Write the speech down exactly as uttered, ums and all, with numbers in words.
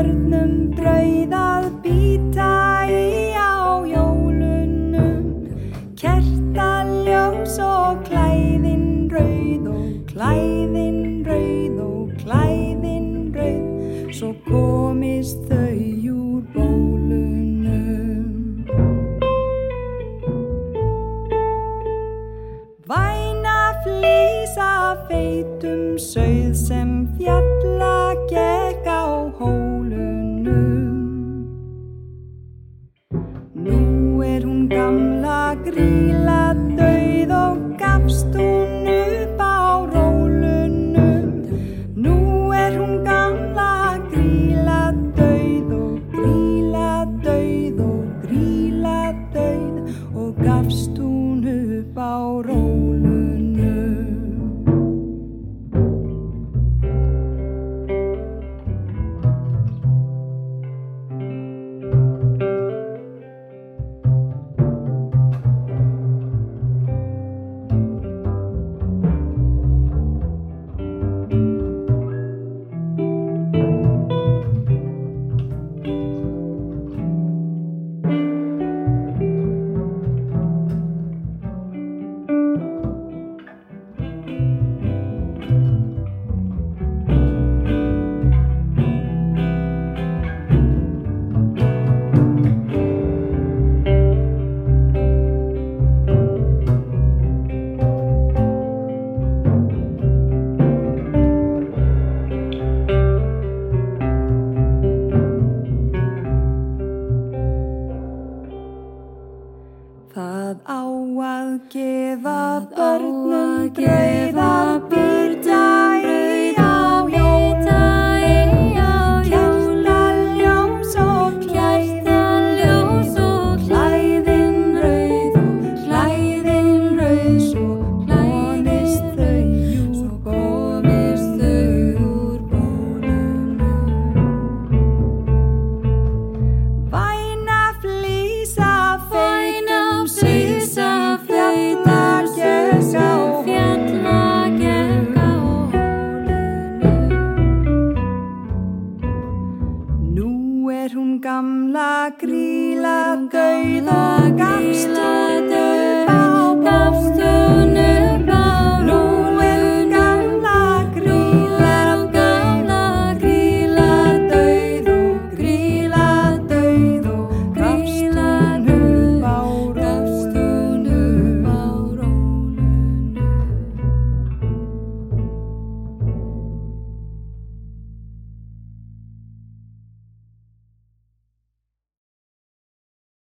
börnum brauð að bíta í á jólunum, kertaljós og klæðin rauð og klæðin rauð og klæðin rauð, svo komist þau úr bólunum. Væna flísa feitum sauð sem fjalla gekk á hólunum. Nú er hún gamla Grýla dauð og gafst hún upp á rólunum. Nú er hún gamla Grýla dauð og Grýla dauð og Grýla dauð og gafst hún upp á rólunum. Það á að gefa börnum brauð að bíta í á jólunum, kertaljós og kertaljós og klæðin rauð og klæðin rauð, svo komist þau úr komist þau úr bólunum. Væna flísa feitum sauð sem fjalla gekk á hólunum. Nú er hún gamla Grýla dauð og gafst upp á